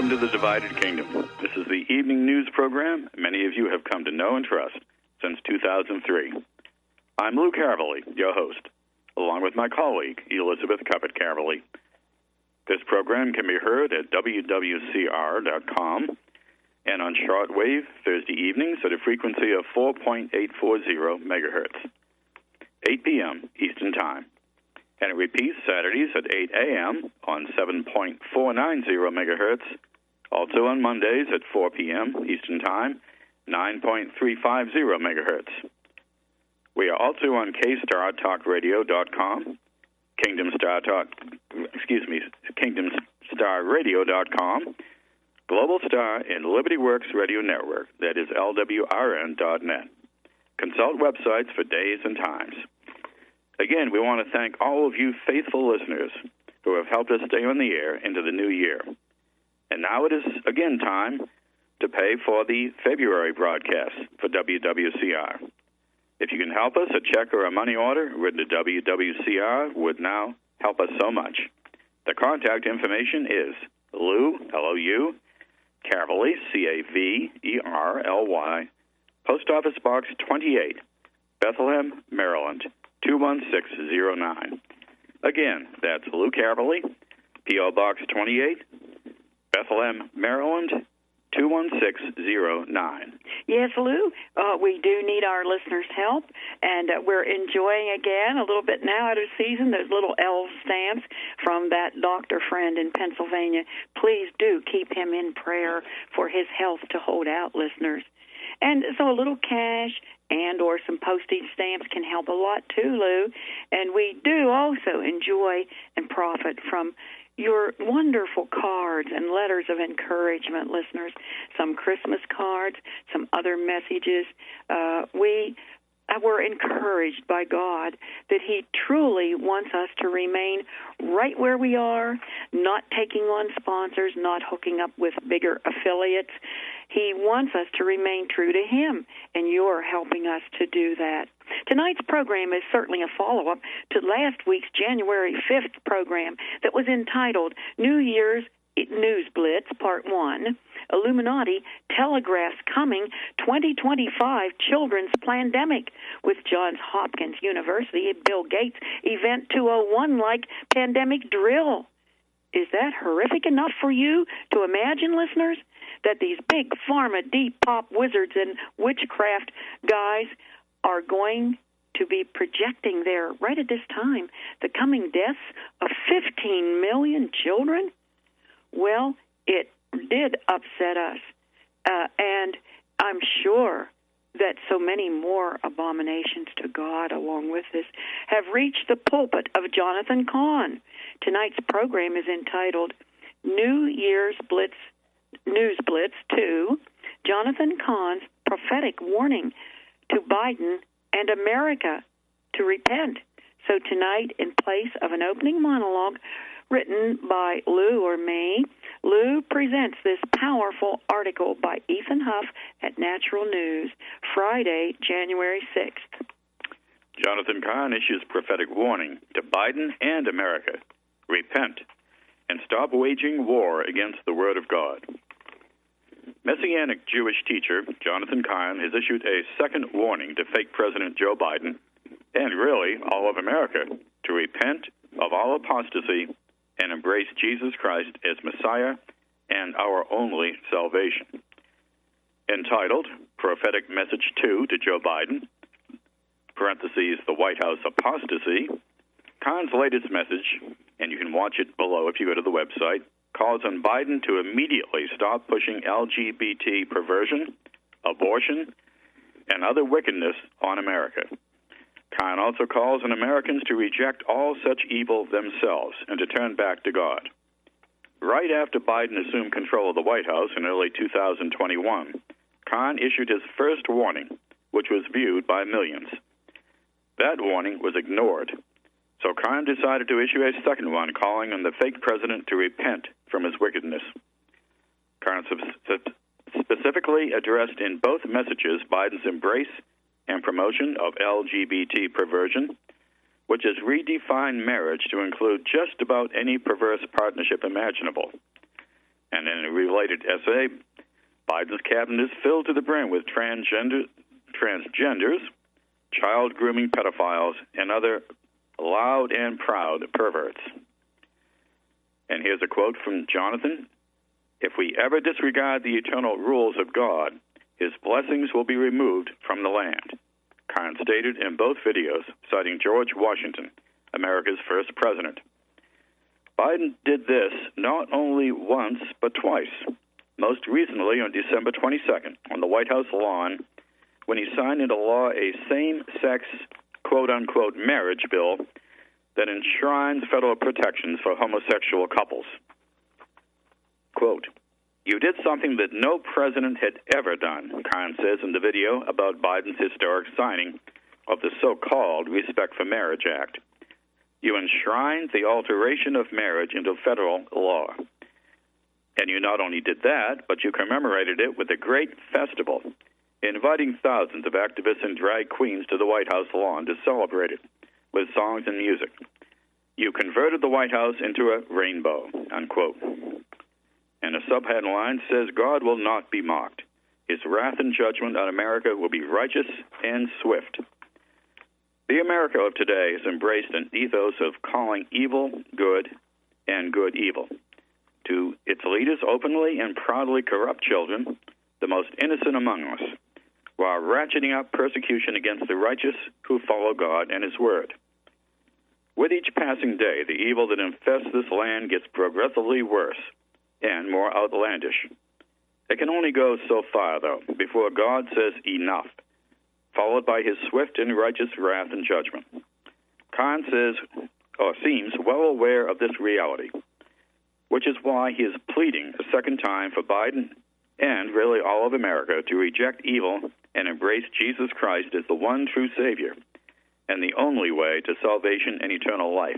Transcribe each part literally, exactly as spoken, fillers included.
Welcome to the Divided Kingdom. This is the evening news program many of you have come to know and trust since two thousand three. I'm Lou Caverly, your host, along with my colleague, Elizabeth Cuppet-Caverly. This program can be heard at W W C R dot com and on shortwave Thursday evenings at a frequency of four point eight four zero megahertz, eight p.m. Eastern Time. And it repeats Saturdays at eight a.m. on seven point four nine zero megahertz, also on Mondays at four p.m. Eastern Time, nine point three five zero megahertz. We are also on K Star Talk Radio dot com, Kingdom Star Talk, excuse me, Kingdom Star Radio dot com, Global Star, and Liberty Works Radio Network, that is L W R N dot net. Consult websites for days and times. Again, we want to thank all of you faithful listeners who have helped us stay on the air into the new year. And now it is, again, time to pay for the February broadcast for W W C R. If you can help us, a check or a money order written to W W C R would now help us so much. The contact information is Lou, L O U, Caverly, C A V E R L Y, Post Office Box twenty-eight, Bethlehem, Maryland, two one six zero nine. Again, that's Lou Caverly, P O. Box twenty-eight, Bethlehem, Maryland, two one six zero nine. Yes, Lou, uh, we do need our listeners' help, and uh, we're enjoying again a little bit now out of season those little elf stamps from that doctor friend in Pennsylvania. Please do keep him in prayer for his health to hold out, listeners. And so a little cash and or some postage stamps can help a lot too, Lou. And we do also enjoy and profit from your wonderful cards and letters of encouragement, listeners. Some Christmas cards, some other messages. Uh, we were encouraged by God that He truly wants us to remain right where we are, not taking on sponsors, not hooking up with bigger affiliates. He wants us to remain true to Him, and you're helping us to do that. Tonight's program is certainly a follow-up to last week's January fifth program that was entitled New Year's News Blitz, Part one, Illuminati Telegraphs Coming twenty twenty-five Children's Plandemic with Johns Hopkins University and Bill Gates Event two oh one-like pandemic drill. Is that horrific enough for you to imagine, listeners, that these big pharma, deep pop wizards and witchcraft guys are going to be projecting there right at this time the coming deaths of fifteen million children? Well, it did upset us, uh, and I'm sure that so many more abominations to God along with this have reached the pulpit of Jonathan Cahn. Tonight's program is entitled New Year's Blitz, News Blitz two, Jonathan Cahn's prophetic warning to Biden and America to repent. So tonight, in place of an opening monologue written by Lou or me, Lou presents this powerful article by Ethan Huff at Natural News, Friday, January sixth. Jonathan Cahn issues prophetic warning to Biden and America. Repent and stop waging war against the Word of God. Messianic Jewish teacher Jonathan Cahn has issued a second warning to fake President Joe Biden and really all of America to repent of all apostasy and embrace Jesus Christ as Messiah and our only salvation. Entitled Prophetic Message two to Joe Biden, parentheses, the White House apostasy, Cahn's latest message, and you can watch it below if you go to the website, calls on Biden to immediately stop pushing L G B T perversion, abortion, and other wickedness on America. Cahn also calls on Americans to reject all such evil themselves and to turn back to God. Right after Biden assumed control of the White House in early two thousand twenty-one, Cahn issued his first warning, which was viewed by millions. That warning was ignored, so Cahn decided to issue a second one calling on the fake president to repent from his wickedness. Cahn specifically addressed in both messages Biden's embrace and promotion of L G B T perversion, which has redefined marriage to include just about any perverse partnership imaginable. And in a related essay, Biden's cabinet is filled to the brim with transgender, transgenders, child grooming pedophiles, and other loud and proud perverts. And here's a quote from Jonathan. If we ever disregard the eternal rules of God, his blessings will be removed from the land, Khan stated in both videos, citing George Washington, America's first president. Biden did this not only once, but twice. Most recently on December twenty-second on the White House lawn, when he signed into law a same-sex, quote-unquote, marriage bill that enshrines federal protections for homosexual couples. Quote, "You did something that no president had ever done," Khan says in the video about Biden's historic signing of the so-called Respect for Marriage Act. You enshrined the alteration of marriage into federal law. And you not only did that, but you commemorated it with a great festival, inviting thousands of activists and drag queens to the White House lawn to celebrate it with songs and music. You converted the White House into a rainbow, unquote. And a subheadline says, God will not be mocked. His wrath and judgment on America will be righteous and swift. The America of today has embraced an ethos of calling evil good and good evil. To its leaders openly and proudly corrupt children, the most innocent among us, while ratcheting up persecution against the righteous who follow God and his word. With each passing day, the evil that infests this land gets progressively worse and more outlandish. It can only go so far, though, before God says enough, followed by his swift and righteous wrath and judgment. Khan says, or seems well aware of this reality, which is why he is pleading a second time for Biden and really all of America to reject evil and embrace Jesus Christ as the one true Savior and the only way to salvation and eternal life.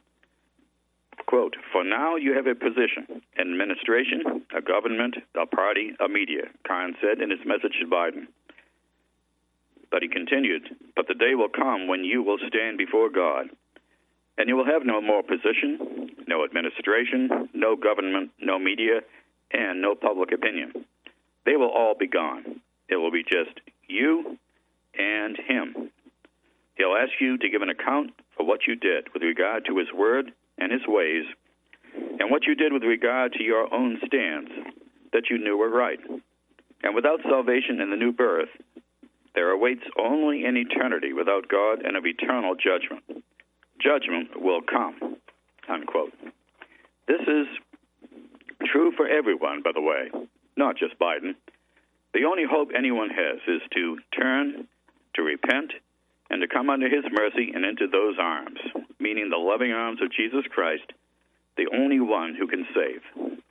Quote, for now you have a position, an administration, a government, a party, a media, Khan said in his message to Biden. But he continued, but the day will come when you will stand before God, and you will have no more position, no administration, no government, no media, and no public opinion. They will all be gone. It will be just you and him. He'll ask you to give an account for what you did with regard to his word and his ways, and what you did with regard to your own stands that you knew were right. And without salvation and the new birth, there awaits only an eternity without God and of eternal judgment. Judgment will come, unquote. This is true for everyone, by the way, not just Biden. The only hope anyone has is to turn, to repent, and to come under his mercy and into those arms, meaning the loving arms of Jesus Christ, the only one who can save.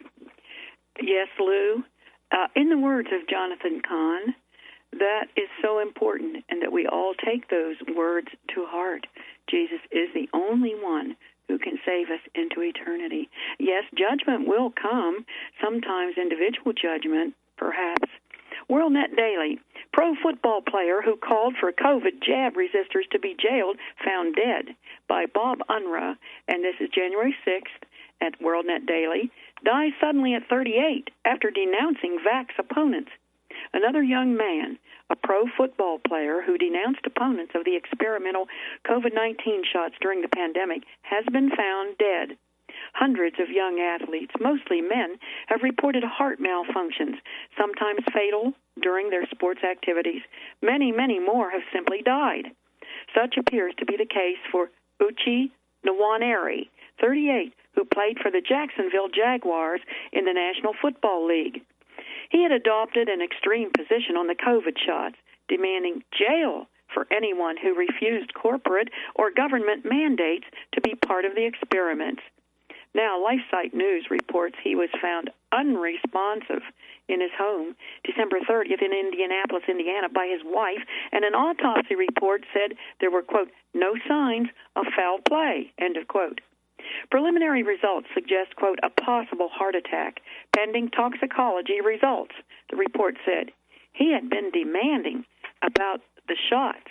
Yes, Lou. Uh, in the words of Jonathan Cahn, that is so important, and that we all take those words to heart. Jesus is the only one who can save us into eternity. Yes, judgment will come, sometimes individual judgment, perhaps. WorldNet Daily, pro football player who called for COVID jab resistors to be jailed found dead, by Bob Unruh, and this is January sixth at WorldNet Daily, dies suddenly at thirty-eight after denouncing vax opponents. Another young man, a pro football player who denounced opponents of the experimental COVID nineteen shots during the pandemic, has been found dead. Hundreds of young athletes, mostly men, have reported heart malfunctions, sometimes fatal, during their sports activities. Many, many more have simply died. Such appears to be the case for Uche Nwaneri, thirty-eight, who played for the Jacksonville Jaguars in the National Football League. He had adopted an extreme position on the COVID shots, demanding jail for anyone who refused corporate or government mandates to be part of the experiments. Now, LifeSite News reports he was found unresponsive in his home December thirtieth in Indianapolis, Indiana, by his wife, and an autopsy report said there were, quote, no signs of foul play, end of quote. Preliminary results suggest, quote, a possible heart attack, pending toxicology results, the report said. He had been demanding about the shots.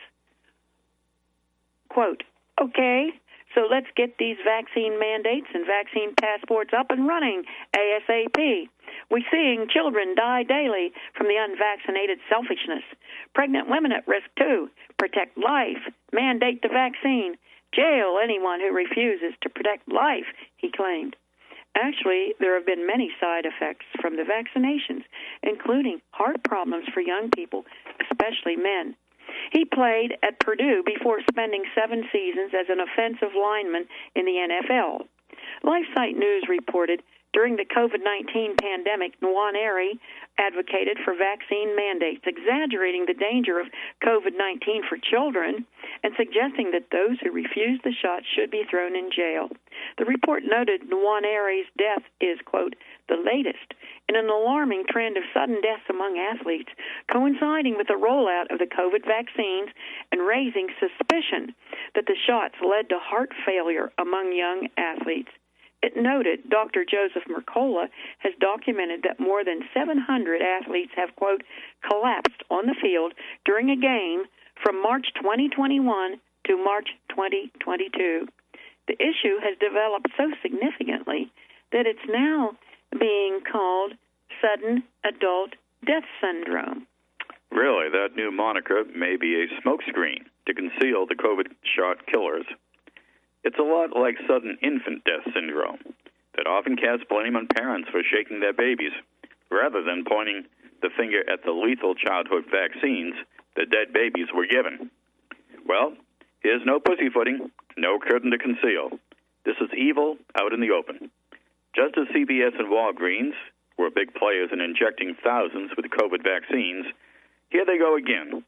Quote, okay, so let's get these vaccine mandates and vaccine passports up and running ASAP. We're seeing children die daily from the unvaccinated selfishness. Pregnant women at risk, too. Protect life. Mandate the vaccine. Jail anyone who refuses to protect life, he claimed. Actually, there have been many side effects from the vaccinations, including heart problems for young people, especially men. He played at Purdue before spending seven seasons as an offensive lineman in the N F L. LifeSite News reported during the COVID nineteen pandemic, Nwaneri advocated for vaccine mandates, exaggerating the danger of COVID nineteen for children and suggesting that those who refuse the shot should be thrown in jail. The report noted Nwaneri's death is, quote, the latest in an alarming trend of sudden deaths among athletes, coinciding with the rollout of the COVID vaccines and raising suspicion that the shots led to heart failure among young athletes. It noted Doctor Joseph Mercola has documented that more than seven hundred athletes have, quote, collapsed on the field during a game from March twenty twenty-one to March twenty twenty-two. The issue has developed so significantly that it's now being called sudden adult death syndrome. Really, that new moniker may be a smokescreen to conceal the COVID shot killers. It's a lot like sudden infant death syndrome that often casts blame on parents for shaking their babies, rather than pointing the finger at the lethal childhood vaccines the dead babies were given. Well, here's no pussyfooting, no curtain to conceal. This is evil out in the open. Just as C V S and Walgreens were big players in injecting thousands with COVID vaccines, here they go again.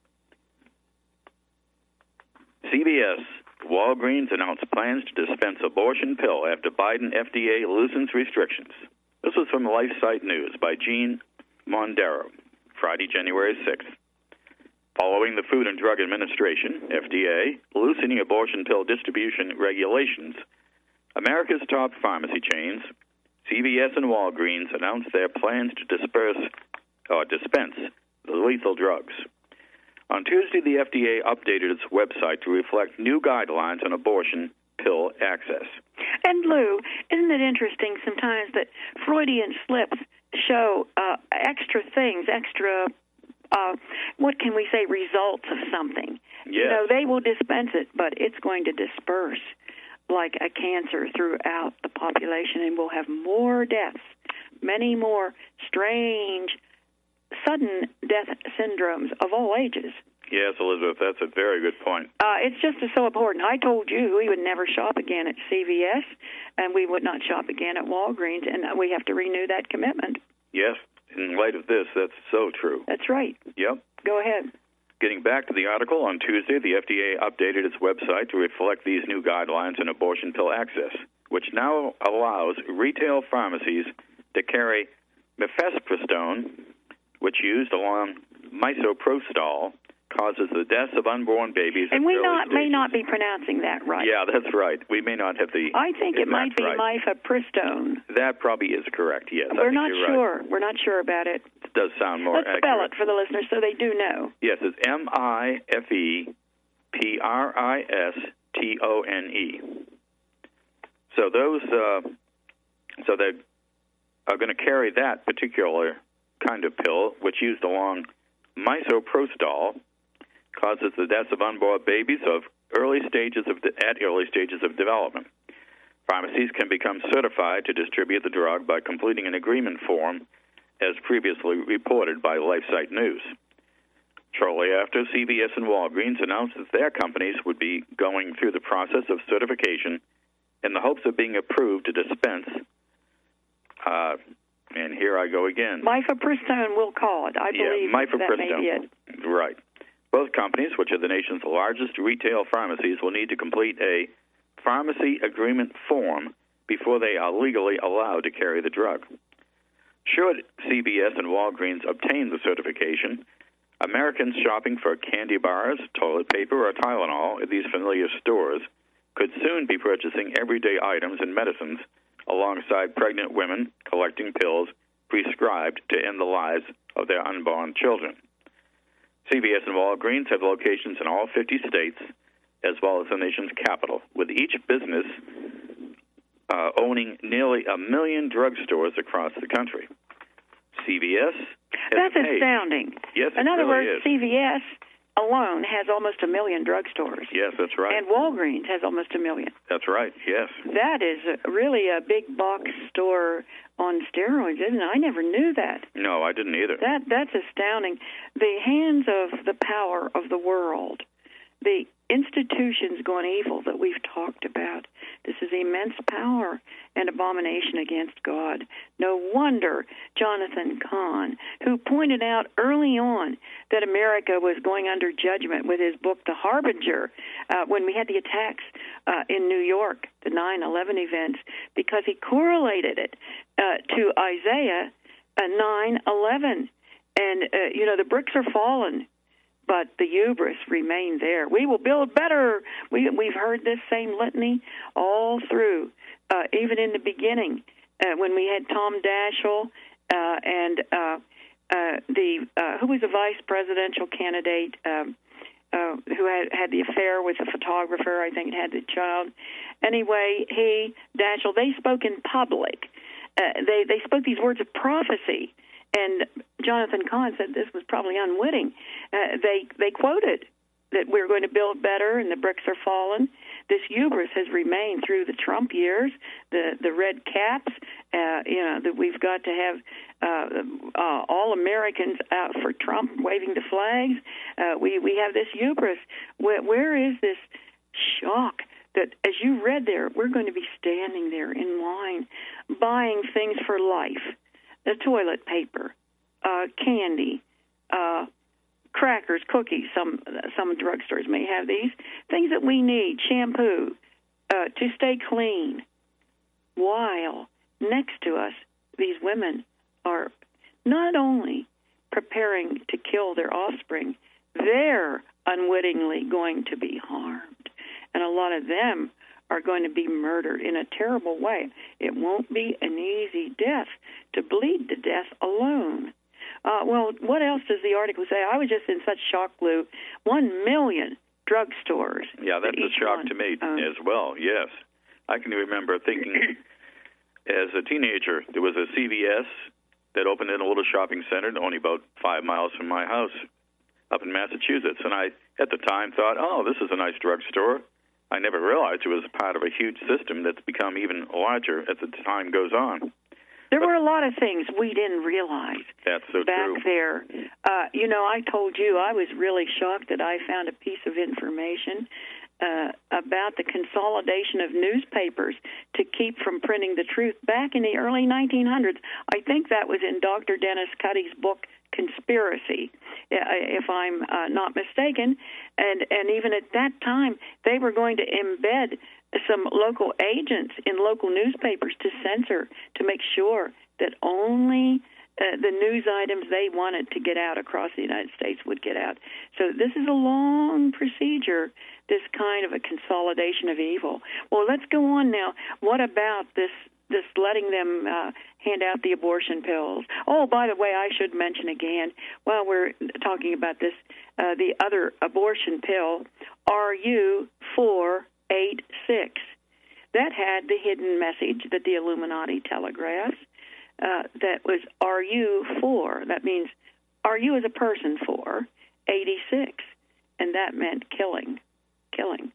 C V S, Walgreens announced plans to dispense abortion pill after Biden F D A loosens restrictions. This was from LifeSite News by Gene Mondero, Friday, January sixth. Following the Food and Drug Administration, F D A, loosening abortion pill distribution regulations, America's top pharmacy chains, C V S and Walgreens, announced their plans to disperse or dispense the lethal drugs. On Tuesday, the F D A updated its website to reflect new guidelines on abortion pill access. And, Lou, isn't it interesting sometimes that Freudian slips show uh, extra things, extra, uh, what can we say, results of something? Yes. You know, they will dispense it, but it's going to disperse like a cancer throughout the population, and we'll have more deaths, many more strange sudden death syndromes of all ages. Yes, Elizabeth, that's a very good point. Uh, it's just so important. I told you we would never shop again at C V S, and we would not shop again at Walgreens, and we have to renew that commitment. Yes, in light of this, that's so true. That's right. Yep. Go ahead. Getting back to the article, on Tuesday, the F D A updated its website to reflect these new guidelines on abortion pill access, which now allows retail pharmacies to carry mifepristone, which used along misoprostol, causes the deaths of unborn babies. And we not stages. may not be pronouncing that right. Yeah, that's right. We may not have the. I think it might be right. mifepristone. That probably is correct. Yes, we're I think not you're sure. Right. We're not sure about it. It does sound more Let's accurate. spell it for the listeners so they do know. Yes, it's M I F E P R I S T O N E. So those, uh, so they are going to carry that particular kind of pill, which used along misoprostol, causes the deaths of unborn babies of early stages of de- at early stages of development. Pharmacies can become certified to distribute the drug by completing an agreement form, as previously reported by LifeSite News. Shortly after, C V S and Walgreens announced that their companies would be going through the process of certification in the hopes of being approved to dispense. Uh, and here I go again. Mifepristone, we'll call it. I believe yeah, that may be it. Right. Both companies, which are the nation's largest retail pharmacies, will need to complete a pharmacy agreement form before they are legally allowed to carry the drug. Should C V S and Walgreens obtain the certification, Americans shopping for candy bars, toilet paper, or Tylenol at these familiar stores could soon be purchasing everyday items and medicines alongside pregnant women collecting pills prescribed to end the lives of their unborn children. C V S and Walgreens have locations in all fifty states, as well as the nation's capital, with each business uh, owning nearly a million drugstores across the country. C V S That's astounding. Yes, it In other really words, is. C V S alone has almost a million drugstores. Yes, that's right. And Walgreens has almost a million. That's right, yes. That is a, really a big box store on steroids, isn't it? I never knew that. No, I didn't either. That That's astounding. The hands of the power of the world, the institutions gone evil that we've talked about. This is immense power and abomination against God. No wonder Jonathan Cahn, who pointed out early on that America was going under judgment with his book, The Harbinger, uh, when we had the attacks uh, in New York, the nine eleven events, because he correlated it uh, to Isaiah uh, nine eleven. And, uh, you know, the bricks are fallen, but the hubris remain there. We will build better. We, we've heard this same litany all through, uh, even in the beginning, uh, when we had Tom Daschle uh, and uh, uh, the uh, who was a vice presidential candidate um, uh, who had, had the affair with a photographer, I think had the child. Anyway, he, Daschle, they spoke in public. Uh, they, they spoke these words of prophecy. And Jonathan Cahn said this was probably unwitting. Uh, they they quoted that we're going to build better and the bricks are fallen. This hubris has remained through the Trump years, the the red caps. Uh, you know that we've got to have uh, uh, all Americans out for Trump, waving the flags. Uh, we we have this hubris. Where, where is this shock? That, as you read there, we're going to be standing there in line, buying things for life. The toilet paper, uh, candy, uh, crackers, cookies. Some some drugstores may have these things that we need. Shampoo uh, to stay clean. While next to us, these women are not only preparing to kill their offspring, they're unwittingly going to be harmed, and a lot of them are going to be murdered in a terrible way. It won't be an easy death to bleed to death alone. Uh, well, what else does the article say? I was just in such shock, Lou. One million drugstores. Yeah, that's a shock one, to me um, as well, yes. I can remember thinking as a teenager, there was a C V S that opened in a little shopping center only about five miles from my house up in Massachusetts. And I, at the time, thought, oh, this is a nice drugstore. I never realized it was part of a huge system that's become even larger as the time goes on. There but, were a lot of things we didn't realize that's so back true. there. Uh, you know, I told you I was really shocked that I found a piece of information uh, about the consolidation of newspapers to keep from printing the truth back in the early nineteen hundreds. I think that was in Doctor Dennis Cuddy's book, Conspiracy, if I'm uh, not mistaken. And, and even at that time, they were going to embed some local agents in local newspapers to censor, to make sure that only uh, the news items they wanted to get out across the United States would get out. So this is a long procedure, this kind of a consolidation of evil. Well, let's go on now. What about this this letting them uh, hand out the abortion pills? Oh, by the way, I should mention again, while we're talking about this, uh, the other abortion pill, R U four eighty-six. That had the hidden message that the Illuminati telegraphs. Uh, that was R U four. That means R U is a person for eighty-six, and that meant killing, killing.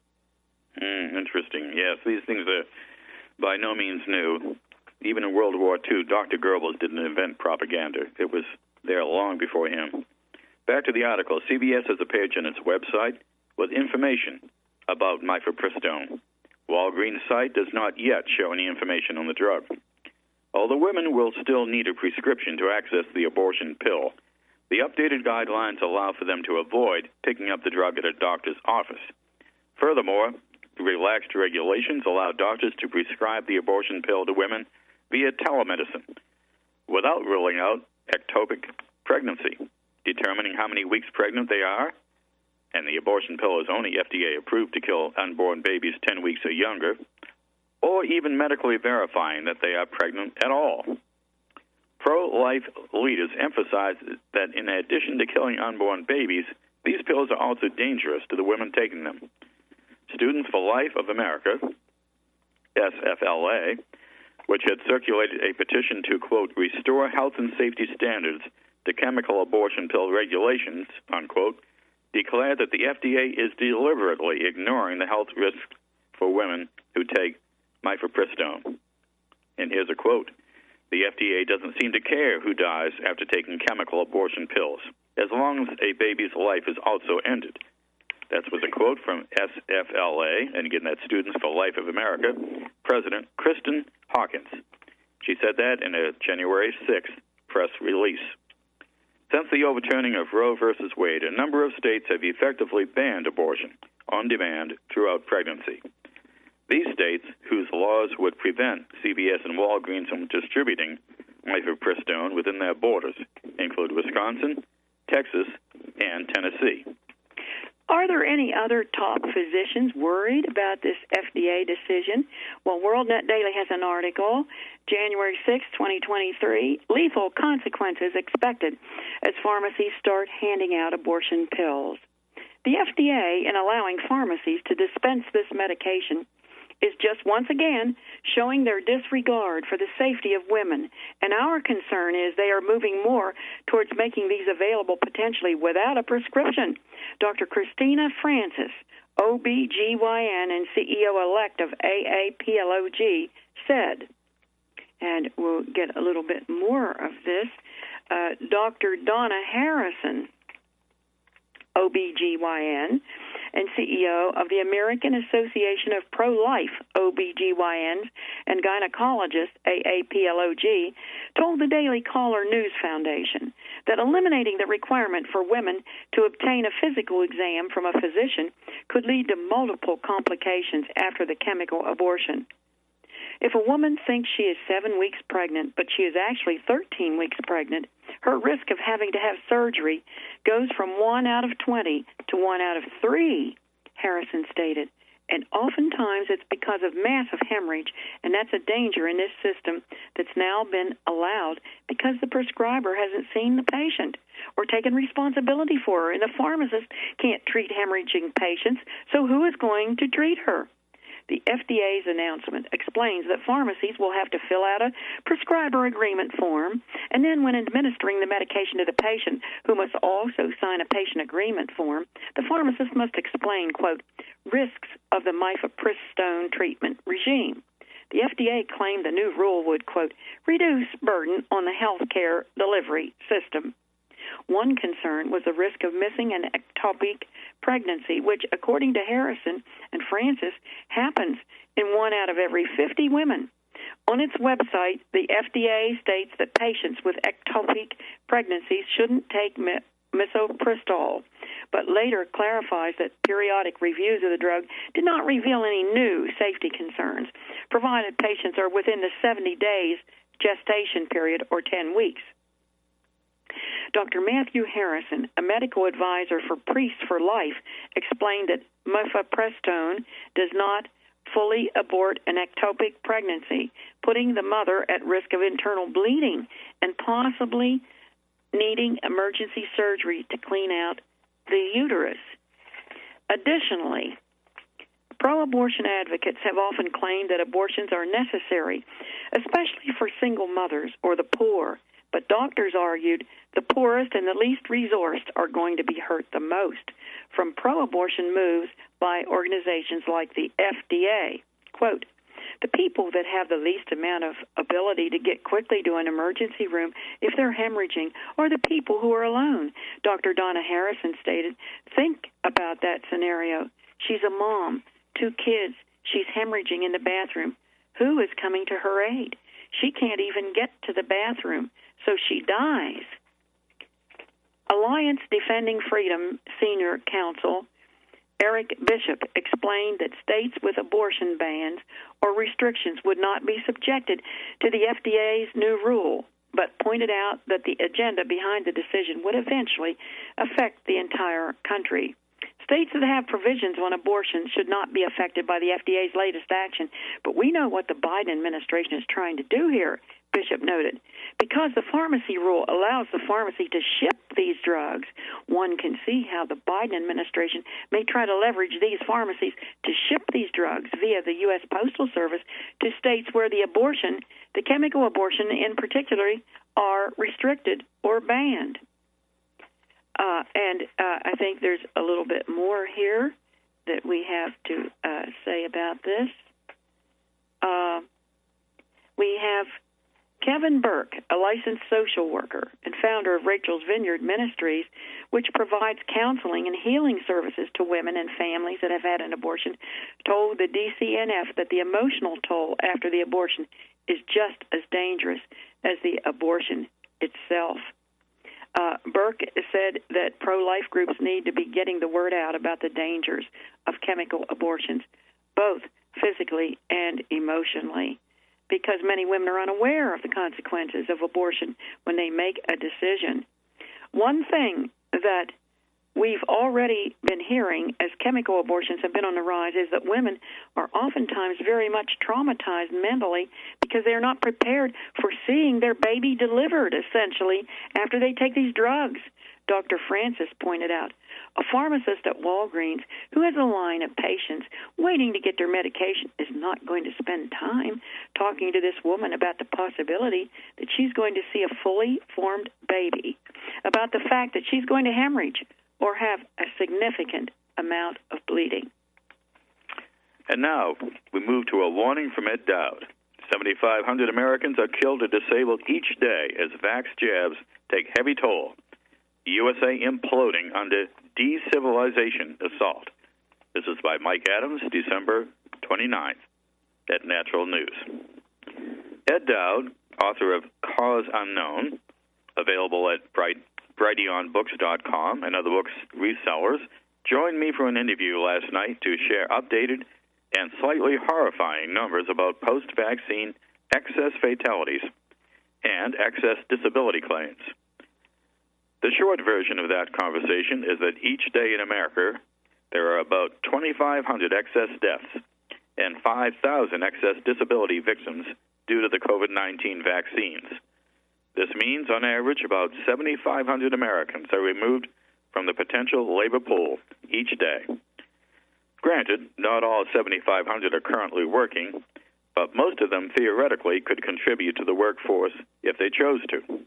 Mm, interesting. Yes, these things are by no means new. Even in World War Two, Doctor Goebbels didn't invent propaganda. It was there long before him. Back to the article. C B S has a page on its website with information about mifepristone. Walgreens' site does not yet show any information on the drug. Although women will still need a prescription to access the abortion pill, the updated guidelines allow for them to avoid picking up the drug at a doctor's office. Furthermore, the relaxed regulations allow doctors to prescribe the abortion pill to women via telemedicine without ruling out ectopic pregnancy, determining how many weeks pregnant they are, and the abortion pill is only F D A approved to kill unborn babies ten weeks or younger, or even medically verifying that they are pregnant at all. Pro-life leaders emphasize that in addition to killing unborn babies, these pills are also dangerous to the women taking them. Students for Life of America, S F L A, which had circulated a petition to, quote, restore health and safety standards to chemical abortion pill regulations, unquote, declared that the F D A is deliberately ignoring the health risks for women who take mifepristone. And here's a quote. The F D A doesn't seem to care who dies after taking chemical abortion pills, as long as a baby's life is also ended. That was a quote from S F L A, and again, that's Students for Life of America, President Kristen Hawkins. She said that in a January sixth press release. Since the overturning of Roe versus Wade, a number of states have effectively banned abortion on demand throughout pregnancy. These states, whose laws would prevent C V S and Walgreens from distributing mifepristone within their borders, include Wisconsin, Texas, and Tennessee. Are there any other top physicians worried about this F D A decision? Well, WorldNet Daily has an article, January sixth, twenty twenty-three, lethal consequences expected as pharmacies start handing out abortion pills. The F D A, in allowing pharmacies to dispense this medication, is just once again showing their disregard for the safety of women. And our concern is they are moving more towards making these available potentially without a prescription. Doctor Christina Francis, O B G Y N and C E O-elect of A A P L O G, said, and we'll get a little bit more of this, uh, Doctor Donna Harrison, O B G Y N, and C E O of the American Association of Pro-Life O B G Y Ns and Gynecologists, A A P L O G, told the Daily Caller News Foundation that eliminating the requirement for women to obtain a physical exam from a physician could lead to multiple complications after the chemical abortion. If a woman thinks she is seven weeks pregnant, but she is actually thirteen weeks pregnant, her risk of having to have surgery goes from one out of twenty to one out of three, Harrison stated. And oftentimes it's because of massive hemorrhage, and that's a danger in this system that's now been allowed because the prescriber hasn't seen the patient or taken responsibility for her, and the pharmacist can't treat hemorrhaging patients, so who is going to treat her? The F D A's announcement explains that pharmacies will have to fill out a prescriber agreement form, and then when administering the medication to the patient, who must also sign a patient agreement form, the pharmacist must explain, quote, risks of the mifepristone treatment regime. The F D A claimed the new rule would, quote, reduce burden on the health care delivery system. One concern was the risk of missing an ectopic pregnancy, which, according to Harrison and Francis, happens in one out of every fifty women. On its website, the F D A states that patients with ectopic pregnancies shouldn't take misoprostol, but later clarifies that periodic reviews of the drug did not reveal any new safety concerns, provided patients are within the seventy days gestation period or ten weeks. Doctor Matthew Harrison, a medical advisor for Priests for Life, explained that mifepristone does not fully abort an ectopic pregnancy, putting the mother at risk of internal bleeding and possibly needing emergency surgery to clean out the uterus. Additionally, pro-abortion advocates have often claimed that abortions are necessary, especially for single mothers or the poor. But doctors argued the poorest and the least resourced are going to be hurt the most from pro-abortion moves by organizations like the F D A. Quote, the people that have the least amount of ability to get quickly to an emergency room if they're hemorrhaging are the people who are alone. Doctor Donna Harrison stated, think about that scenario. She's a mom, two kids. She's hemorrhaging in the bathroom. Who is coming to her aid? She can't even get to the bathroom, so she dies. Alliance Defending Freedom Senior Counsel Eric Bishop explained that states with abortion bans or restrictions would not be subjected to the F D A's new rule, but pointed out that the agenda behind the decision would eventually affect the entire country. States that have provisions on abortion should not be affected by the F D A's latest action. But we know what the Biden administration is trying to do here, Bishop noted. Because the pharmacy rule allows the pharmacy to ship these drugs, one can see how the Biden administration may try to leverage these pharmacies to ship these drugs via the U S Postal Service to states where the abortion, the chemical abortion in particular, are restricted or banned. Uh, and uh, I think there's a little bit more here that we have to uh, say about this. Uh, we have Kevin Burke, a licensed social worker and founder of Rachel's Vineyard Ministries, which provides counseling and healing services to women and families that have had an abortion, told the D C N F that the emotional toll after the abortion is just as dangerous as the abortion itself. Uh, Burke said that pro-life groups need to be getting the word out about the dangers of chemical abortions, both physically and emotionally, because many women are unaware of the consequences of abortion when they make a decision. One thing that we've already been hearing as chemical abortions have been on the rise is that women are oftentimes very much traumatized mentally because they're not prepared for seeing their baby delivered, essentially, after they take these drugs. Doctor Francis pointed out, a pharmacist at Walgreens who has a line of patients waiting to get their medication is not going to spend time talking to this woman about the possibility that she's going to see a fully formed baby, about the fact that she's going to hemorrhage or have a significant amount of bleeding. And now we move to a warning from Ed Dowd. seventy-five hundred Americans are killed or disabled each day as vax jabs take heavy toll. The U S A imploding under decivilization assault. This is by Mike Adams, December twenty-ninth, at Natural News. Ed Dowd, author of Cause Unknown, available at Bright, brighteon books dot com and other books resellers, joined me for an interview last night to share updated and slightly horrifying numbers about post-vaccine excess fatalities and excess disability claims. The short version of that conversation is that each day in America, there are about twenty-five hundred excess deaths and five thousand excess disability victims due to the COVID nineteen vaccines. This means, on average, about seventy-five hundred Americans are removed from the potential labor pool each day. Granted, not all seventy-five hundred are currently working, but most of them theoretically could contribute to the workforce if they chose to.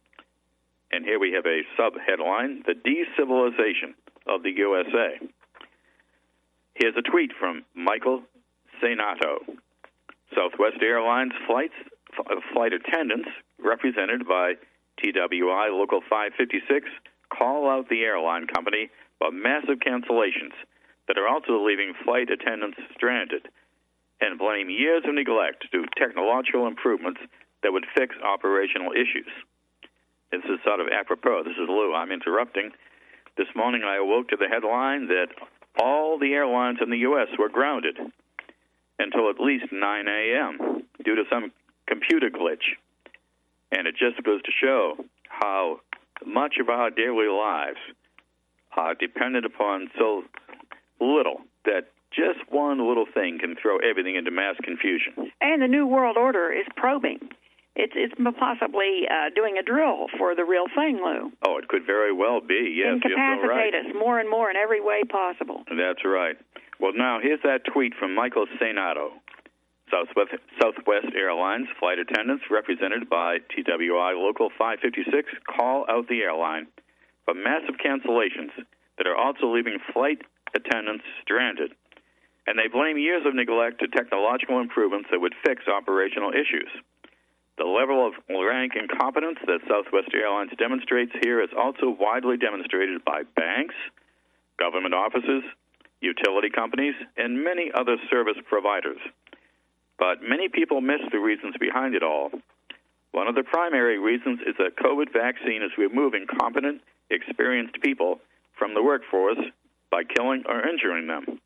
And here we have a sub-headline, The Decivilization of the U S A. Here's a tweet from Michael Senato. Southwest Airlines flights, f- flight attendants, represented by T W I Local five fifty-six, call out the airline company about massive cancellations that are also leaving flight attendants stranded and blame years of neglect to technological improvements that would fix operational issues. This is sort of apropos. This is Lou. I'm interrupting. This morning I awoke to the headline that all the airlines in the U S were grounded until at least nine a.m. due to some computer glitch. And it just goes to show how much of our daily lives are dependent upon so little that just one little thing can throw everything into mass confusion. And the New World Order is probing. It's, it's possibly uh, doing a drill for the real thing, Lou. Oh, it could very well be, yes. Incapacitate yes, us more and more in every way possible. That's right. Well, now, here's that tweet from Michael Senato. Southwest, Southwest Airlines flight attendants, represented by T W I Local five fifty-six, call out the airline for massive cancellations that are also leaving flight attendants stranded. And they blame years of neglect to technological improvements that would fix operational issues. The level of rank incompetence that Southwest Airlines demonstrates here is also widely demonstrated by banks, government offices, utility companies, and many other service providers. But many people miss the reasons behind it all. One of the primary reasons is that COVID vaccine is removing competent, experienced people from the workforce by killing or injuring them.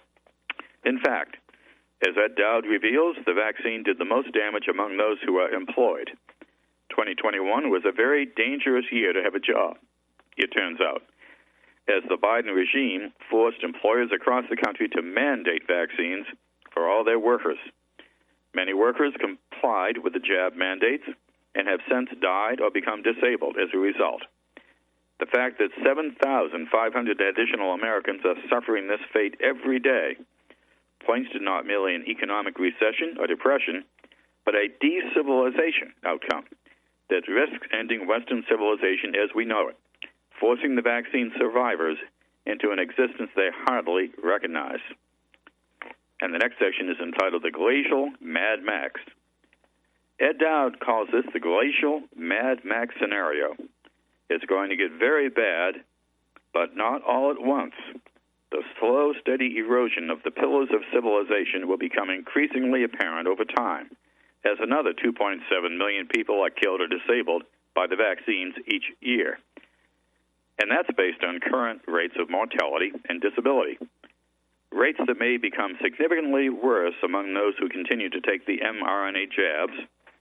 In fact, as Ed Dowd reveals, the vaccine did the most damage among those who are employed. twenty twenty-one was a very dangerous year to have a job, it turns out. as the Biden regime forced employers across the country to mandate vaccines for all their workers. Many workers complied with the jab mandates and have since died or become disabled as a result. The fact that seven thousand five hundred additional Americans are suffering this fate every day points to not merely an economic recession or depression, but a de-civilization outcome that risks ending Western civilization as we know it, forcing the vaccine survivors into an existence they hardly recognize. And the next section is entitled The Glacial Mad Max. Ed Dowd calls this the Glacial Mad Max scenario. It's going to get very bad, but not all at once. The slow, steady erosion of the pillars of civilization will become increasingly apparent over time, as another two point seven million people are killed or disabled by the vaccines each year. And that's based on current rates of mortality and disability, rates that may become significantly worse among those who continue to take the mRNA jabs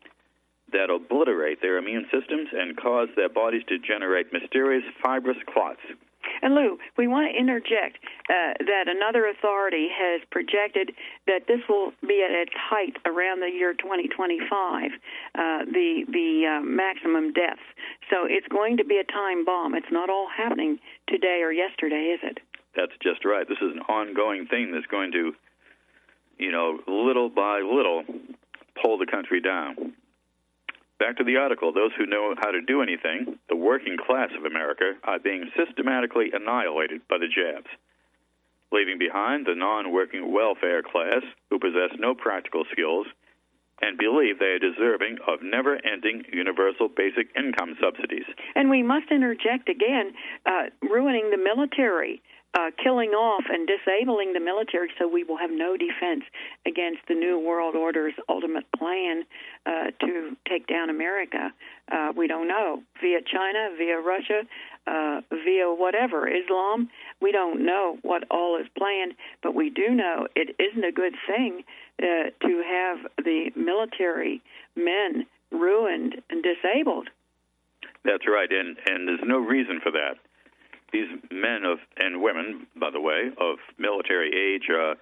that obliterate their immune systems and cause their bodies to generate mysterious fibrous clots. And Lou, we want to interject uh, that another authority has projected that this will be at its height around the year twenty twenty-five, uh, the the uh, maximum deaths. So it's going to be a time bomb. It's not all happening today or yesterday, is it? That's just right. This is an ongoing thing that's going to, you know, little by little pull the country down. Back to the article, those who know how to do anything, the working class of America, are being systematically annihilated by the jabs, leaving behind the non-working welfare class who possess no practical skills and believe they are deserving of never-ending universal basic income subsidies. And we must interject again, uh, ruining the military, uh, killing off and disabling the military so we will have no defense against the New World Order's ultimate plan uh, to take down America. Uh, we don't know. Via China, via Russia, uh, via whatever, Islam, we don't know what all is planned, but we do know it isn't a good thing uh, to have the military men ruined and disabled. That's right, and, and there's no reason for that. These men of and women, by the way, of military age are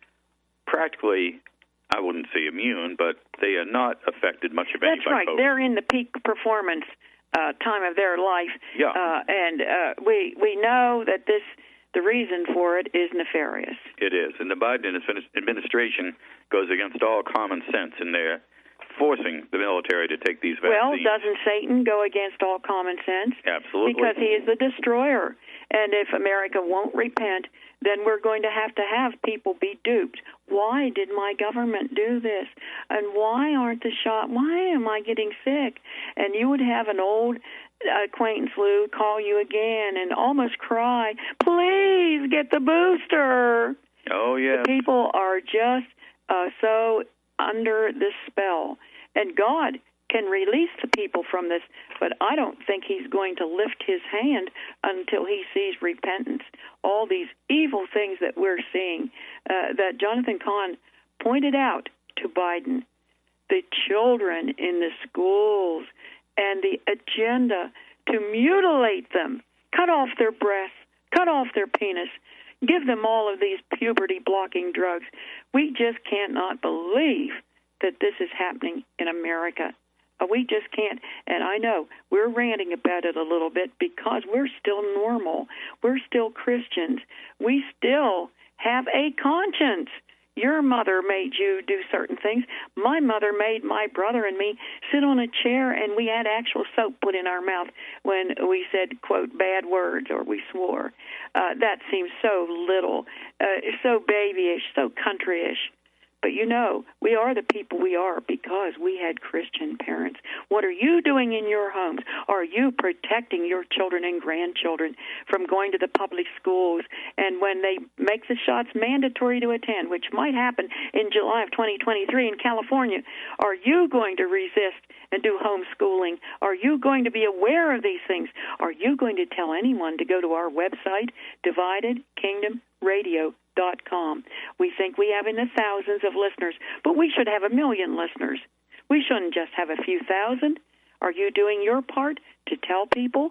practically, I wouldn't say immune, but they are not affected much of any That's by right. COVID. They're in the peak performance uh, time of their life, yeah. uh, and uh, we we know that this the reason for it is nefarious. It is, and the Biden administration goes against all common sense in their forcing the military to take these vaccines. Well, doesn't Satan go against all common sense? Absolutely. Because he is the destroyer. And if America won't repent, then we're going to have to have people be duped. Why did my government do this? And why aren't the shot? Why am I getting sick? And you would have an old acquaintance, Lou, call you again and almost cry, please get the booster. Oh, yeah. The people are just uh, so under this spell. And God can release the people from this, but I don't think he's going to lift his hand until he sees repentance. All these evil things that we're seeing, uh, that Jonathan Cahn pointed out to Biden, the children in the schools and the agenda to mutilate them, cut off their breasts, cut off their penis, give them all of these puberty-blocking drugs. We just cannot believe that this is happening in America. We just can't. And I know we're ranting about it a little bit because we're still normal. We're still Christians. We still have a conscience. Your mother made you do certain things. My mother made my brother and me sit on a chair, and we had actual soap put in our mouth when we said, quote, bad words or we swore. Uh, that seems so little, uh, so babyish, so countryish. But, you know, we are the people we are because we had Christian parents. What are you doing in your homes? Are you protecting your children and grandchildren from going to the public schools? And when they make the shots mandatory to attend, which might happen in July of twenty twenty-three in California, are you going to resist and do homeschooling? Are you going to be aware of these things? Are you going to tell anyone to go to our website, divided kingdom radio dot com? We think we have in the thousands of listeners, but we should have a million listeners. We shouldn't just have a few thousand. Are you doing your part to tell people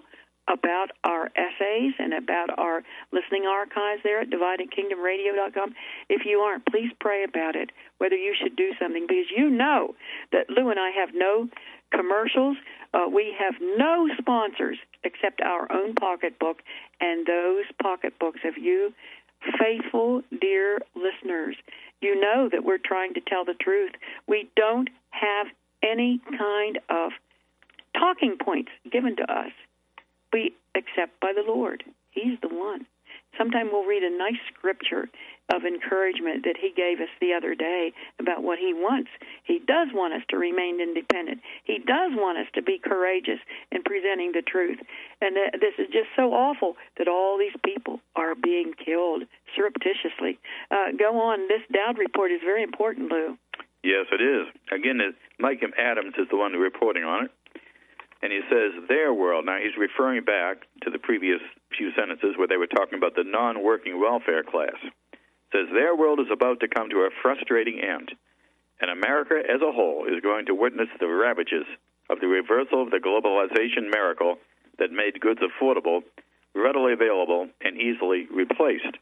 about our essays and about our listening archives there at divided kingdom radio dot com. If you aren't, please pray about it, whether you should do something, because you know that Lou and I have no commercials. Uh, we have no sponsors except our own pocketbook, and those pocketbooks of you faithful, dear listeners. You know that we're trying to tell the truth. We don't have any kind of talking points given to us. We accept by the Lord. He's the one. Sometime we'll read a nice scripture of encouragement that he gave us the other day about what he wants. He does want us to remain independent. He does want us to be courageous in presenting the truth. And th- this is just so awful that all these people are being killed surreptitiously. Uh, go on. This Dowd report is very important, Lou. Yes, it is. Again, Mike Adams is the one reporting on it. And he says their world. Now, he's referring back to the previous few sentences where they were talking about the non-working welfare class. Says their world is about to come to a frustrating end, and America as a whole is going to witness the ravages of the reversal of the globalization miracle that made goods affordable, readily available, and easily replaced.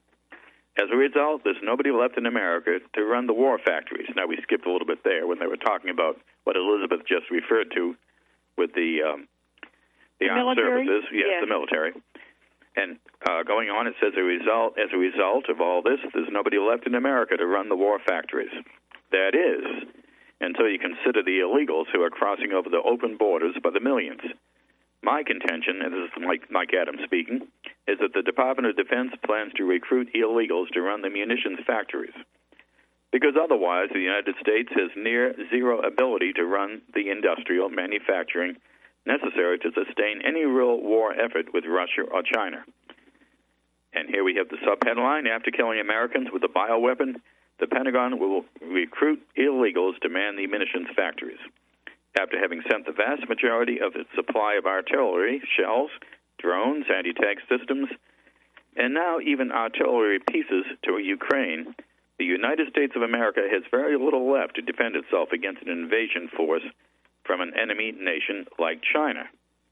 As a result, there's nobody left in America to run the war factories. Now, we skipped a little bit there when they were talking about what Elizabeth just referred to with the um, the, the armed military? services, yes, yes, the military. And uh, going on, it says a result, as a result of all this, there's nobody left in America to run the war factories. That is, until you consider the illegals who are crossing over the open borders by the millions. My contention, and this is Mike, Mike Adams speaking, is that the Department of Defense plans to recruit illegals to run the munitions factories, because otherwise the United States has near zero ability to run the industrial manufacturing necessary to sustain any real war effort with Russia or China. And here we have the subheadline: after killing Americans with a bioweapon, the Pentagon will recruit illegals to man the munitions factories. After having sent the vast majority of its supply of artillery, shells, drones, anti-tank systems, and now even artillery pieces to Ukraine, the United States of America has very little left to defend itself against an invasion force from an enemy nation like China.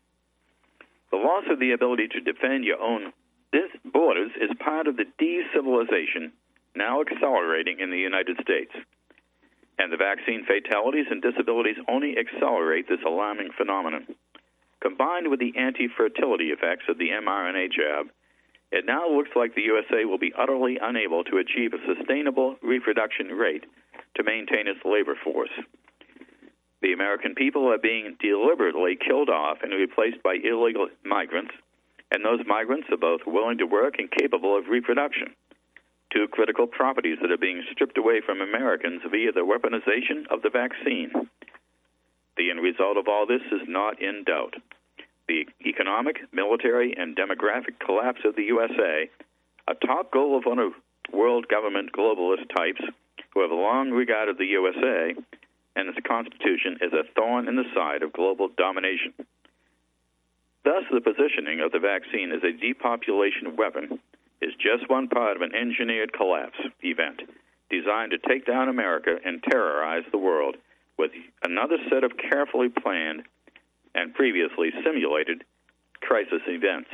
The loss of the ability to defend your own borders is part of the de-civilization now accelerating in the United States. And the vaccine fatalities and disabilities only accelerate this alarming phenomenon. Combined with the anti-fertility effects of the mRNA jab, it now looks like the U S A will be utterly unable to achieve a sustainable reproduction rate to maintain its labor force. The American people are being deliberately killed off and replaced by illegal migrants, and those migrants are both willing to work and capable of reproduction, two critical properties that are being stripped away from Americans via the weaponization of the vaccine. The end result of all this is not in doubt. The economic, military, and demographic collapse of the U S A, a top goal of one of world government globalist types who have long regarded the U S A and its Constitution as a thorn in the side of global domination. Thus, the positioning of the vaccine as a depopulation weapon is just one part of an engineered collapse event designed to take down America and terrorize the world with another set of carefully planned and previously simulated crisis events.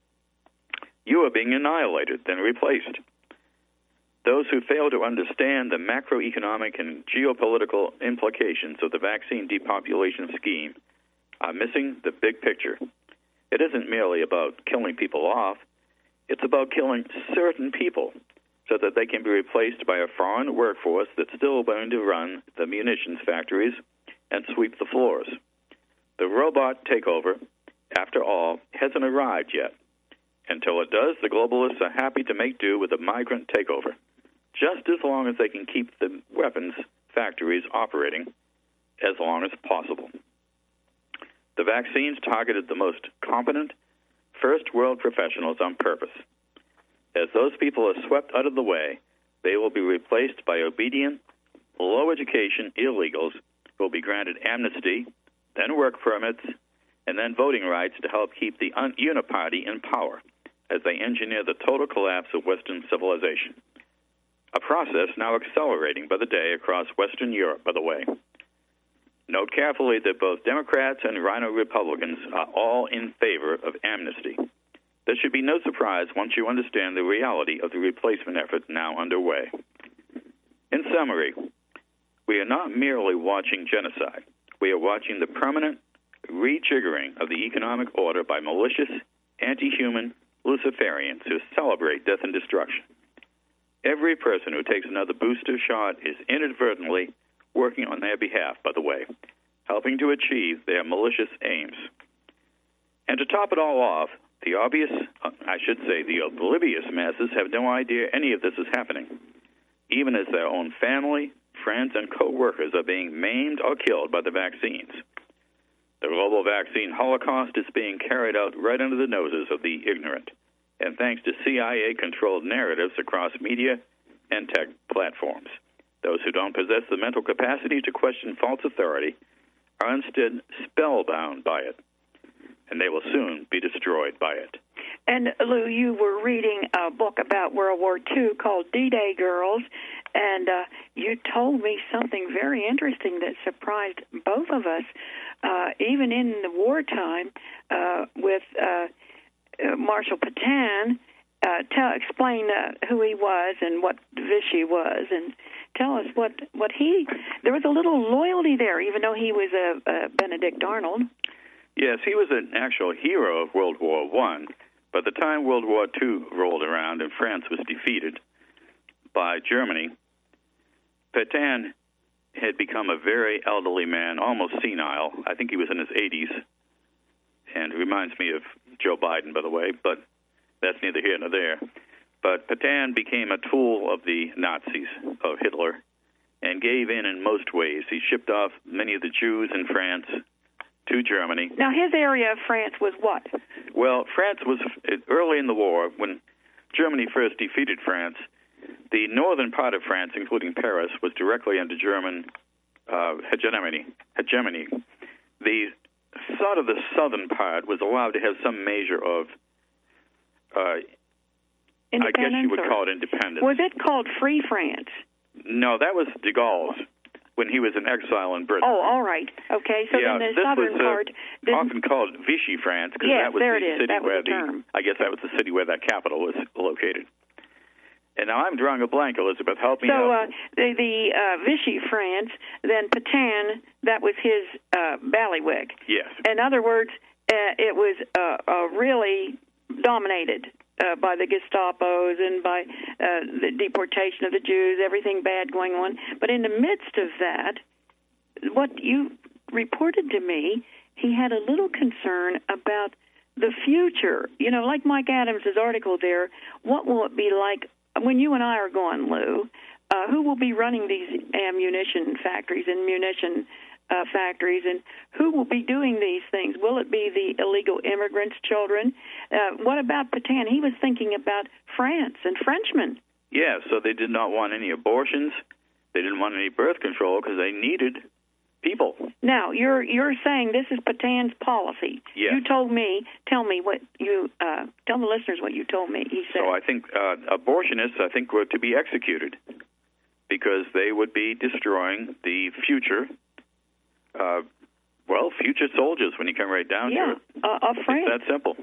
You are being annihilated, then replaced. Those who fail to understand the macroeconomic and geopolitical implications of the vaccine depopulation scheme are missing the big picture. It isn't merely about killing people off. It's about killing certain people so that they can be replaced by a foreign workforce that's still going to run the munitions factories and sweep the floors. The robot takeover, after all, hasn't arrived yet. Until it does, the globalists are happy to make do with a migrant takeover, just as long as they can keep the weapons factories operating as long as possible. The vaccines targeted the most competent first-world professionals on purpose. As those people are swept out of the way, they will be replaced by obedient, low-education illegals who will be granted amnesty, then work permits, and then voting rights to help keep the uniparty in power as they engineer the total collapse of Western civilization. A process now accelerating by the day across Western Europe, by the way. Note carefully that both Democrats and Rhino Republicans are all in favor of amnesty. There should be no surprise once you understand the reality of the replacement effort now underway. In summary, we are not merely watching genocide. We are watching the permanent rejiggering of the economic order by malicious, anti-human Luciferians who celebrate death and destruction. Every person who takes another booster shot is inadvertently working on their behalf, by the way, helping to achieve their malicious aims. And to top it all off, the obvious, I should say the oblivious masses have no idea any of this is happening, even as their own family, friends, and co-workers are being maimed or killed by the vaccines. The global vaccine holocaust is being carried out right under the noses of the ignorant, and thanks to C I A-controlled narratives across media and tech platforms. Those who don't possess the mental capacity to question false authority are instead spellbound by it, and they will soon be destroyed by it. And, Lou, you were reading a book about World War Two called D-Day Girls, and uh, you told me something very interesting that surprised both of us. Uh, even in the wartime, uh, with uh, uh, Marshal Petain, uh, tell, explain uh, who he was and what Vichy was, and tell us what, what he, there was a little loyalty there, even though he was a, a Benedict Arnold. Yes, he was an actual hero of World War One. By the time World War Two rolled around and France was defeated by Germany, Petain had become a very elderly man, almost senile. I think he was in his eighties, and it reminds me of Joe Biden, by the way, but that's neither here nor there. But Petain became a tool of the Nazis, of Hitler, and gave in in most ways. He shipped off many of the Jews in France to Germany. Now, his area of France was what? Well, France was, early in the war, when Germany first defeated France, the northern part of France, including Paris, was directly under German uh, hegemony. hegemony. The sort of the southern part was allowed to have some measure of, uh, I guess you would call it independence. Was it called Free France? No, that was de Gaulle's, when he was in exile in Britain. Oh, all right. Okay, so yeah, then the this southern was, uh, part... Didn't... often called Vichy France, because yes, that was there the it is. city that was where the, term. I guess that was the city where that capital was located. And now I'm drawing a blank, Elizabeth. Help me so, out. So uh, the, the uh, Vichy France, then Petain, that was his uh, bailiwick. Yes. In other words, uh, it was uh, uh, really dominated uh, by the Gestapos and by uh, the deportation of the Jews, everything bad going on. But in the midst of that, what you reported to me, he had a little concern about the future. You know, like Mike Adams' article there, what will it be like when you and I are gone, Lou? Uh, who will be running these ammunition factories and munition uh, factories, and who will be doing these things? Will it be the illegal immigrants' children? Uh, what about Petain? He was thinking about France and Frenchmen. Yeah, so they did not want any abortions. They didn't want any birth control because they needed people. Now, you're you're saying this is Petain's policy. Yes. You told me, tell me what you, uh, tell the listeners what you told me. He said. So I think uh, abortionists, I think, were to be executed because they would be destroying the future, uh, well, future soldiers when you come right down yeah, to it. Uh, of France. It's that simple.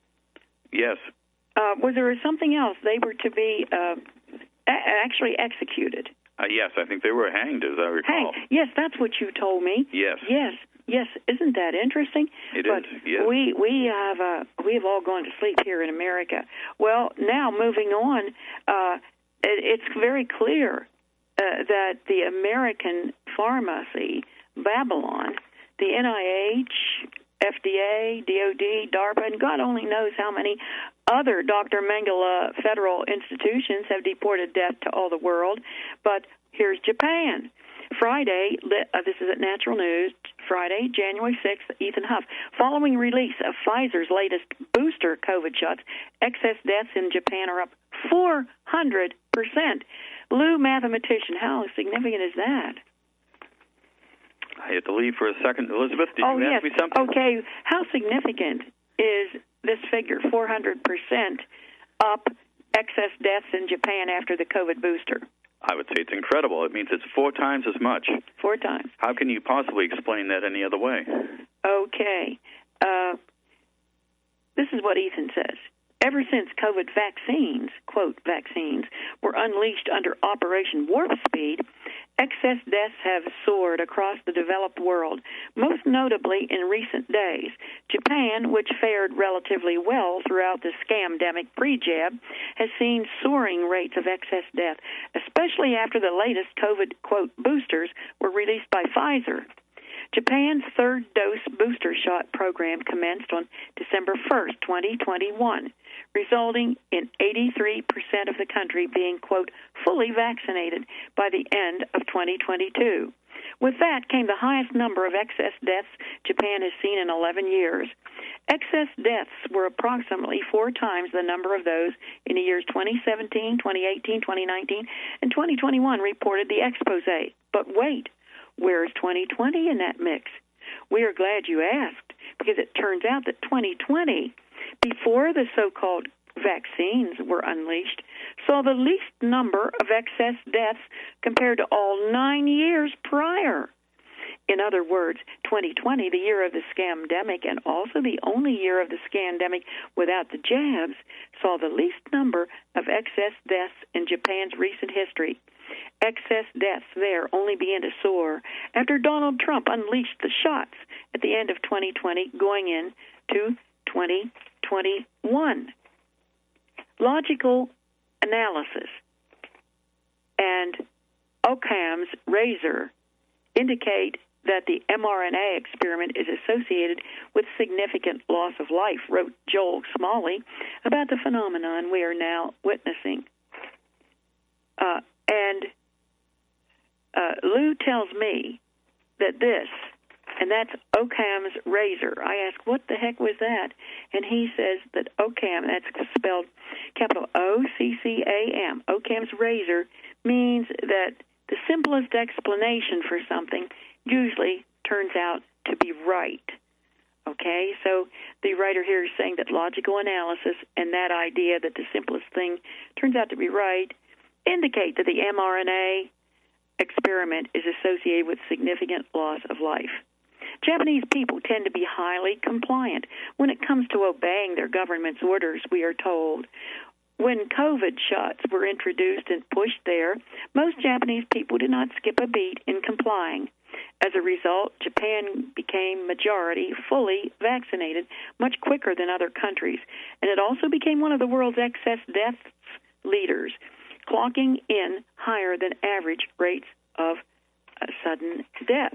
Yes. Uh, was there something else? They were to be uh, a- actually executed. Uh, yes, I think they were hanged, as I recall. Hanged. Yes, that's what you told me. Yes. Yes. Yes. Isn't that interesting? It but is. Yes. We we have uh, we have all gone to sleep here in America. Well, now moving on, uh, it, it's very clear uh, that the American pharmacy, Babylon, the N I H, F D A, D O D, DARPA, and God only knows how many other Doctor Mengele federal institutions have deported death to all the world. But here's Japan. Friday, uh, this is at Natural News, Friday, January sixth, Ethan Huff. Following release of Pfizer's latest booster COVID shots, excess deaths in Japan are up four hundred percent. Lou, mathematician, how significant is that? I had to leave for a second. Elizabeth, did oh, you yes. ask me something? Okay, how significant is this figure, four hundred percent up excess deaths in Japan after the COVID booster? I would say it's incredible. It means it's four times as much. Four times. How can you possibly explain that any other way? Okay. Uh, this is what Ethan says. Ever since COVID vaccines, quote, vaccines, were unleashed under Operation Warp Speed, excess deaths have soared across the developed world, most notably in recent days. Japan, which fared relatively well throughout the scamdemic pre-jab, has seen soaring rates of excess death, especially after the latest COVID, quote, boosters were released by Pfizer. Japan's third-dose booster shot program commenced on December first, twenty twenty-one, resulting in eighty-three percent of the country being, quote, fully vaccinated by the end of twenty twenty-two. With that came the highest number of excess deaths Japan has seen in eleven years. Excess deaths were approximately four times the number of those in the years twenty seventeen, twenty eighteen, twenty nineteen, and twenty twenty-one, reported the expose. But wait, where's twenty twenty in that mix? We are glad you asked, because it turns out that twenty twenty, before the so-called vaccines were unleashed, saw the least number of excess deaths compared to all nine years prior. In other words, twenty twenty, the year of the scamdemic and also the only year of the scamdemic without the jabs, saw the least number of excess deaths in Japan's recent history. Excess deaths there only began to soar after Donald Trump unleashed the shots at the end of twenty twenty, going into twenty twenty-one. Logical analysis and Occam's razor indicate that the mRNA experiment is associated with significant loss of life, wrote Joel Smalley about the phenomenon we are now witnessing. Uh, and uh, Lou tells me that this, and that's Occam's razor. I ask, what the heck was that? And he says that Occam, that's spelled capital O C C A M, Occam's razor, means that the simplest explanation for something usually turns out to be right. Okay, so the writer here is saying that logical analysis and that idea that the simplest thing turns out to be right indicate that the mRNA experiment is associated with significant loss of life. Japanese people tend to be highly compliant when it comes to obeying their government's orders, we are told. When COVID shots were introduced and pushed there, most Japanese people did not skip a beat in complying. As a result, Japan became majority fully vaccinated much quicker than other countries, and it also became one of the world's excess deaths leaders, clocking in higher than average rates of uh, sudden death.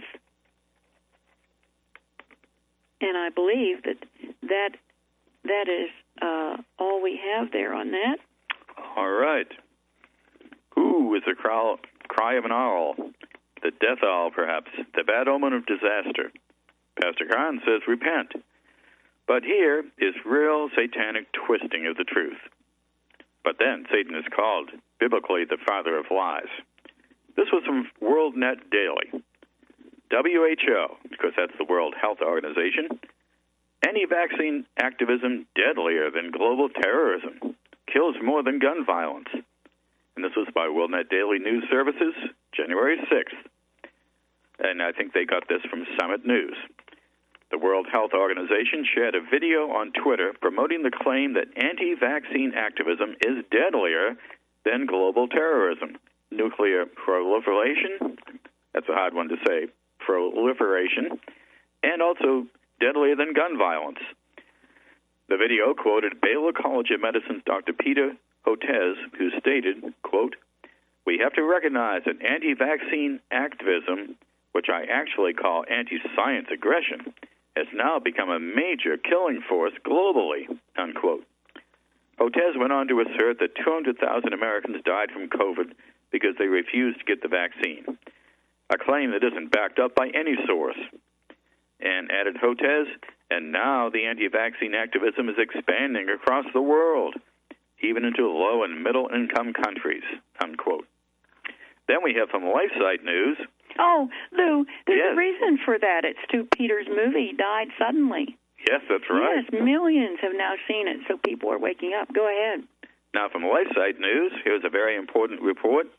And I believe that that, that is uh, all we have there on that. All right. Ooh, it's a cry, cry of an owl. The death owl, perhaps. The bad omen of disaster. Pastor Khan says, repent. But here is real satanic twisting of the truth. But then Satan is called, biblically, the father of lies. This was from WorldNet Daily. W H O, because that's the World Health Organization, anti-vaccine activism deadlier than global terrorism, kills more than gun violence. And this was by WorldNet Daily News Services, January sixth. And I think they got this from Summit News. The World Health Organization shared a video on Twitter promoting the claim that anti-vaccine activism is deadlier than global terrorism. Nuclear proliferation, that's a hard one to say, proliferation, and also deadlier than gun violence. The video quoted Baylor College of Medicine's Doctor Peter Hotez, who stated, quote, "We have to recognize that anti-vaccine activism, which I actually call anti-science aggression, has now become a major killing force globally," unquote. Hotez went on to assert that two hundred thousand Americans died from COVID because they refused to get the vaccine, a claim that isn't backed up by any source. And added Hotez, and now the anti-vaccine activism is expanding across the world, even into low- and middle-income countries, unquote. Then we have from LifeSite News. Oh, Lou, there's yes. a reason for that. It's Stu Peters' movie, Died Suddenly. Yes, that's right. Yes, millions have now seen it, so people are waking up. Go ahead. Now from LifeSite News, here's a very important report.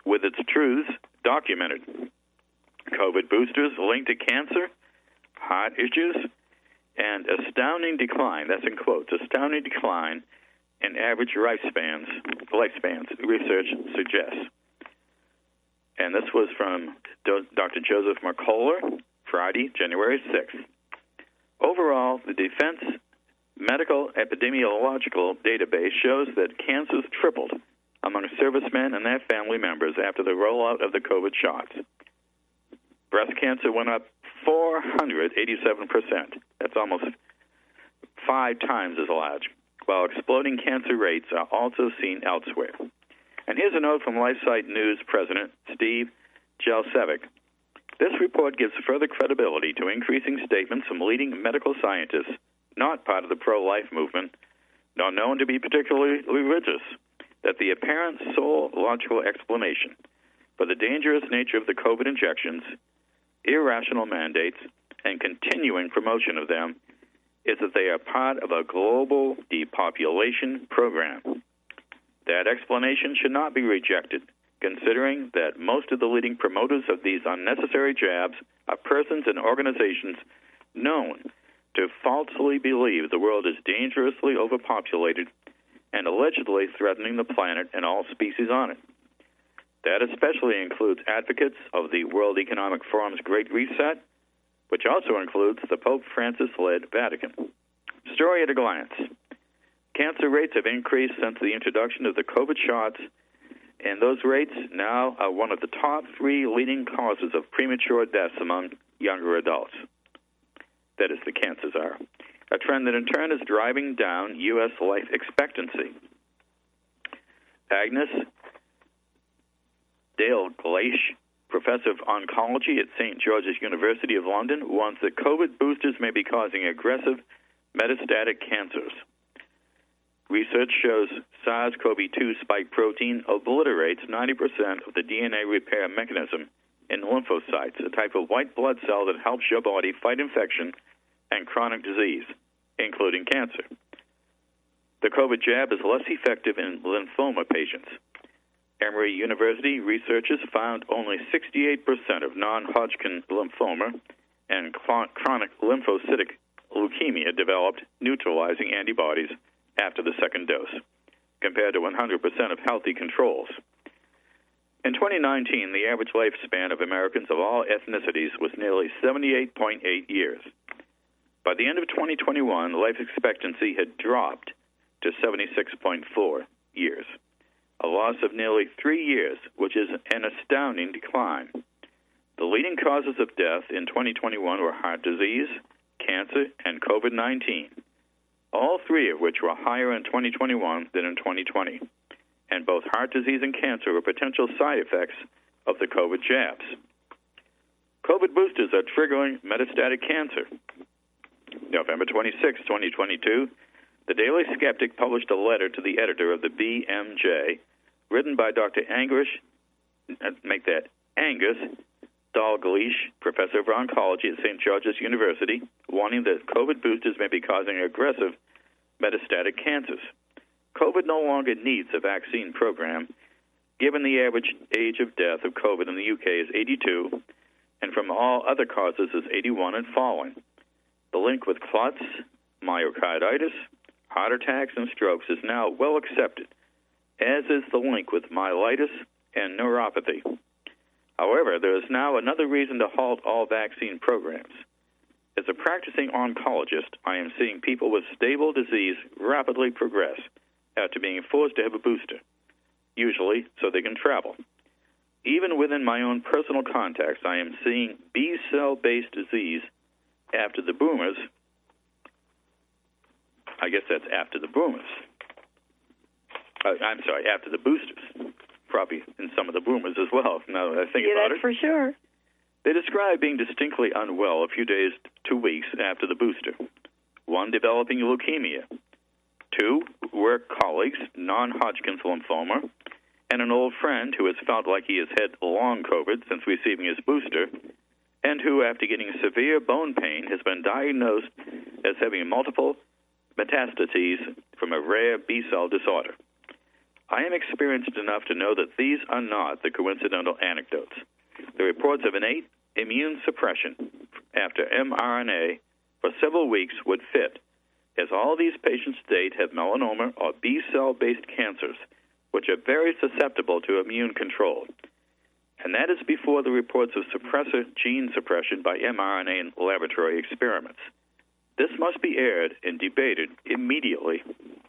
with its truths documented. COVID boosters linked to cancer, heart issues, and astounding decline, that's in quotes, astounding decline in average lifespans, lifespans, research suggests. And this was from Doctor Joseph Mercola, Friday, January sixth. Overall, the Defense Medical Epidemiological Database shows that cancers tripled among servicemen and their family members after the rollout of the COVID shots. Breast cancer went up four hundred eighty-seven percent. That's almost five times as large, while exploding cancer rates are also seen elsewhere. And here's a note from LifeSite News President Steve Jalsevic. This report gives further credibility to increasing statements from leading medical scientists, not part of the pro-life movement, nor known to be particularly religious, that the apparent sole logical explanation for the dangerous nature of the COVID injections, irrational mandates, and continuing promotion of them is that they are part of a global depopulation program. That explanation should not be rejected, considering that most of the leading promoters of these unnecessary jabs are persons and organizations known to falsely believe the world is dangerously overpopulated and allegedly threatening the planet and all species on it. That especially includes advocates of the World Economic Forum's Great Reset, which also includes the Pope Francis-led Vatican. Story at a glance. Cancer rates have increased since the introduction of the COVID shots, and those rates now are one of the top three leading causes of premature deaths among younger adults. That is, the cancers are. A trend that in turn is driving down U S life expectancy. Agnes Dalgleish, professor of oncology at Saint George's University of London, warns that COVID boosters may be causing aggressive metastatic cancers. Research shows SARS-C o V two spike protein obliterates ninety percent of the D N A repair mechanism in lymphocytes, a type of white blood cell that helps your body fight infection and chronic disease, including cancer. The COVID jab is less effective in lymphoma patients. Emory University researchers found only sixty-eight percent of non-Hodgkin lymphoma and chronic lymphocytic leukemia developed neutralizing antibodies after the second dose, compared to one hundred percent of healthy controls. In twenty nineteen, the average lifespan of Americans of all ethnicities was nearly seventy-eight point eight years. By the end of twenty twenty-one, life expectancy had dropped to seventy-six point four years, a loss of nearly three years, which is an astounding decline. The leading causes of death in twenty twenty-one were heart disease, cancer, and COVID nineteen, all three of which were higher in twenty twenty-one than in twenty twenty. And both heart disease and cancer were potential side effects of the COVID jabs. COVID boosters are triggering metastatic cancer. November twenty-sixth, twenty twenty-two, the Daily Skeptic published a letter to the editor of the B M J, written by Doctor Angus, make that Angus Dalgleish, professor of oncology at Saint George's University, warning that COVID boosters may be causing aggressive metastatic cancers. COVID no longer needs a vaccine program, given the average age of death of COVID in the U K is eighty-two, and from all other causes is eighty-one and following. The link with clots, myocarditis, heart attacks, and strokes is now well accepted, as is the link with myelitis and neuropathy. However, there is now another reason to halt all vaccine programs. As a practicing oncologist, I am seeing people with stable disease rapidly progress after being forced to have a booster, usually so they can travel. Even within my own personal contacts, I am seeing B-cell-based disease after the boomers. I guess that's after the boomers. Uh, I'm sorry, after the boosters. Probably in some of the boomers as well, now that I think yeah, about that's it. for sure. They describe being distinctly unwell a few days to weeks after the booster. One, developing leukemia. Two, work colleagues, non-Hodgkin's lymphoma, and an old friend who has felt like he has had long COVID since receiving his booster, and who, after getting severe bone pain, has been diagnosed as having multiple metastases from a rare B-cell disorder. I am experienced enough to know that these are not the coincidental anecdotes. The reports of innate immune suppression after mRNA for several weeks would fit, as all these patients to date have melanoma or B-cell-based cancers, which are very susceptible to immune control. And that is before the reports of suppressor gene suppression by mRNA in laboratory experiments. This must be aired and debated immediately.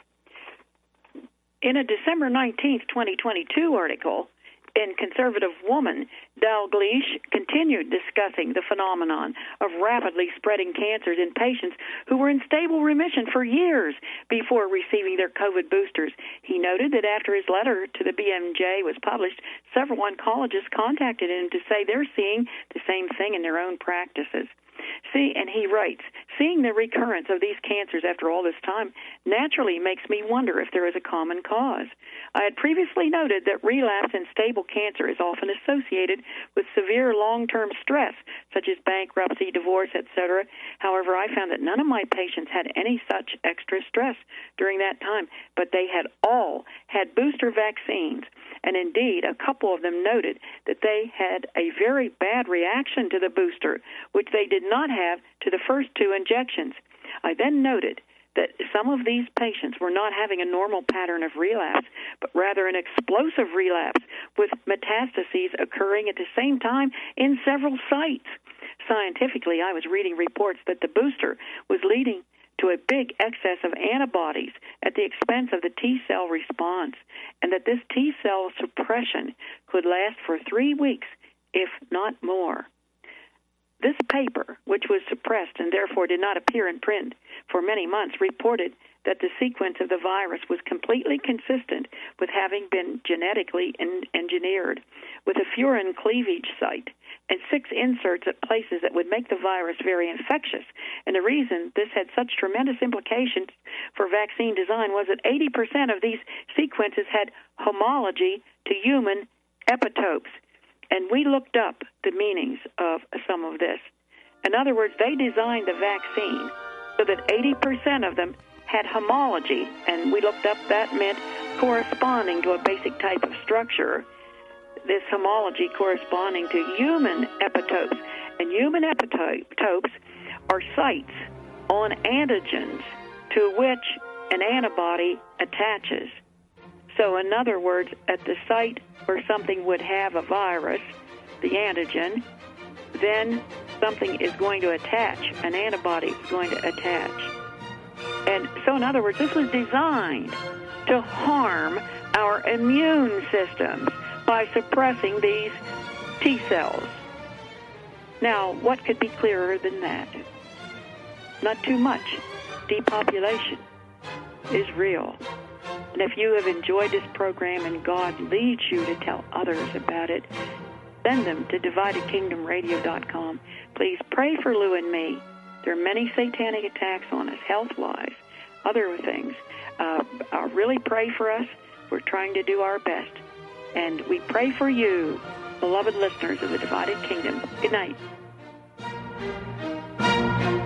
In a December nineteenth, twenty twenty-two article in Conservative Woman, Dalgleish continued discussing the phenomenon of rapidly spreading cancers in patients who were in stable remission for years before receiving their COVID boosters. He noted that after his letter to the B M J was published, several oncologists contacted him to say they're seeing the same thing in their own practices. See, and he writes, seeing the recurrence of these cancers after all this time naturally makes me wonder if there is a common cause. I had previously noted that relapse in stable cancer is often associated with severe long-term stress, such as bankruptcy, divorce, et cetera. However, I found that none of my patients had any such extra stress during that time, but they had all had booster vaccines. And indeed, a couple of them noted that they had a very bad reaction to the booster, which they did not have to the first two injections. I then noted that some of these patients were not having a normal pattern of relapse, but rather an explosive relapse with metastases occurring at the same time in several sites. Scientifically, I was reading reports that the booster was leading to a big excess of antibodies at the expense of the T-cell response, and that this T-cell suppression could last for three weeks, if not more. This paper, which was suppressed and therefore did not appear in print for many months, reported that the sequence of the virus was completely consistent with having been genetically en- engineered, with a furin cleavage site and six inserts at places that would make the virus very infectious. And the reason this had such tremendous implications for vaccine design was that eighty percent of these sequences had homology to human epitopes. And we looked up the meanings of some of this. In other words, they designed the vaccine so that eighty percent of them had homology, and we looked up that meant corresponding to a basic type of structure, this homology corresponding to human epitopes. And human epitopes are sites on antigens to which an antibody attaches. So in other words, at the site where something would have a virus, the antigen, then something is going to attach, an antibody is going to attach. And so in other words, this was designed to harm our immune systems by suppressing these T cells. Now, what could be clearer than that? Not too much. Depopulation is real. And if you have enjoyed this program and God leads you to tell others about it, send them to divided kingdom radio dot com. Please pray for Lou and me. There are many satanic attacks on us, health-wise, other things. Uh, uh, really pray for us. We're trying to do our best. And we pray for you, beloved listeners of the Divided Kingdom. Good night.